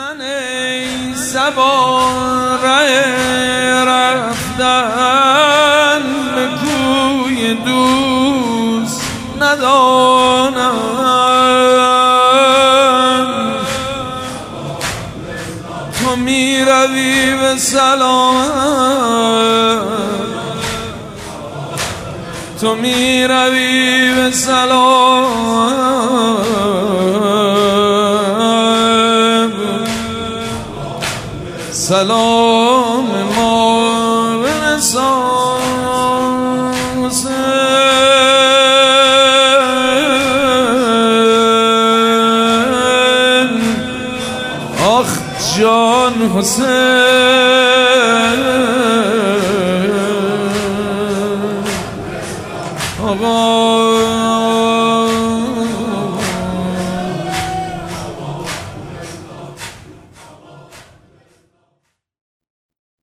من ای زبان رفتن به کوی دوست ندانم. تو می روی به سلامت، تو می روی به سلام، سلام ما برسان حسین. آخ جان حسین.